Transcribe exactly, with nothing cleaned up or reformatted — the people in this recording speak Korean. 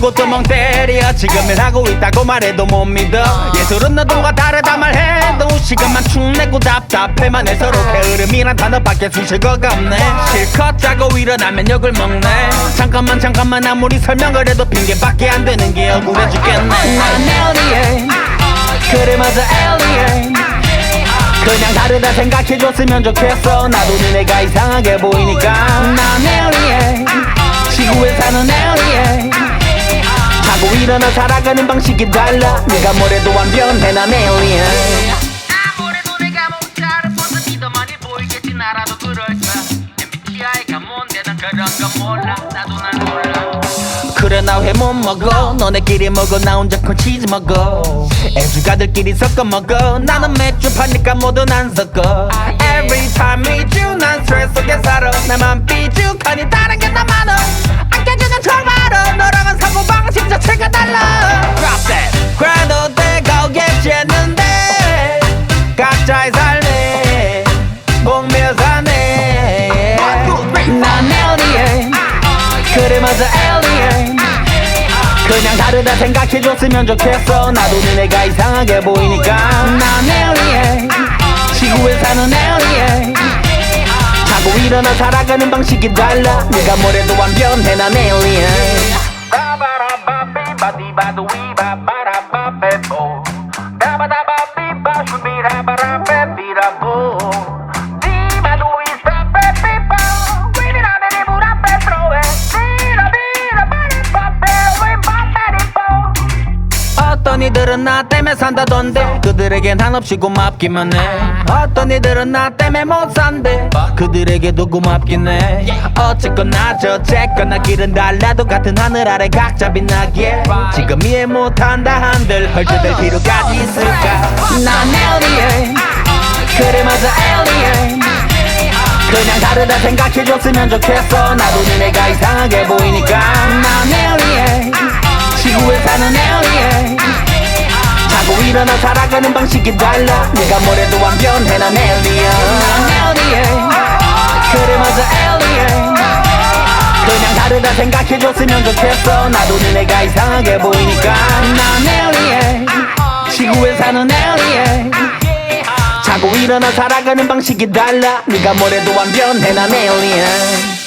아무것도 멍 때려 지금은 하고 있다고 말해도 못 믿어 예술은 너도가 다르다 말해도 시간만 축 내고 답답해만 해 서로 게으름이란 단어밖에 수식어가 없네 실컷 자고 일어나면 욕을 먹네 잠깐만 잠깐만 아무리 설명을 해도 핑계밖에 안 되는 게 억울해 죽겠네 난 alien 그래 맞아 alien 그냥 다르다 생각해줬으면 좋겠어 나도 너네가 이상하게 보이니까 난 alien 지구에 사는 alien 자고 일어나 살아가는 방식이 달라 네가 뭐래도 안 변해 난 alien 아무래도 내가 못 다른 모습이 더 많이 보이겠지 나라도 그럴까 엠비티아이가 뭔데 난 그런 건 몰라 나도 난 몰라 그래 나 회 못 먹어 너네끼리 먹어 나 혼자 콘치즈 먹어 애주가들끼리 섞어 먹어 나는 맥주 파니까 모두 난 섞어 Every time meet you 난 스트레스 속에 살아 나만 삐죽하니 다른 게 나 많아 안 깨지는 척 말어 너랑은 사고방식 자체가 달라 Drop that 그래도 내가 오겠지 했는데 각자의 삶에 목매어 사네 난 alien 그래 맞아 alien 그냥 다르다 생각해줬으면 좋겠어 나도 너네가 이상하게 보이니까 난 alien 지구에 사는 alien 자고 일어나 살아가는 방식이 달라 네가 뭐래도 안 변해 난 alien 어떤 이들은 나 때문에 산다던데 그들에겐 한없이 고맙기만 해 어떤 이들은 나 때문에 못 산대 그들에게도 고맙긴 해 어쨌거나 저쨌거나 길은 달라도 같은 하늘 아래 각자 빛나게 지금 이해 못한다 한들 헐뜯을 필요까지 있을까 난 alien 그래 맞아 alien 그냥 다르다 생각해줬으면 좋겠어 나도 너네가 이상하게 보이니까 난 alien 지구에 사는 alien 자고 일어나 살아가는 방식이 달라 네가 뭐래도 안 변해 난 alien 난 alien 그래 맞아 alien 그냥 다르다 생각해줬으면 좋겠어 나도 너네가 이상하게 보이니까 난 alien 지구에 사는 alien 자고 일어나 살아가는 방식이 달라 네가 뭐래도 안 변해 난 alien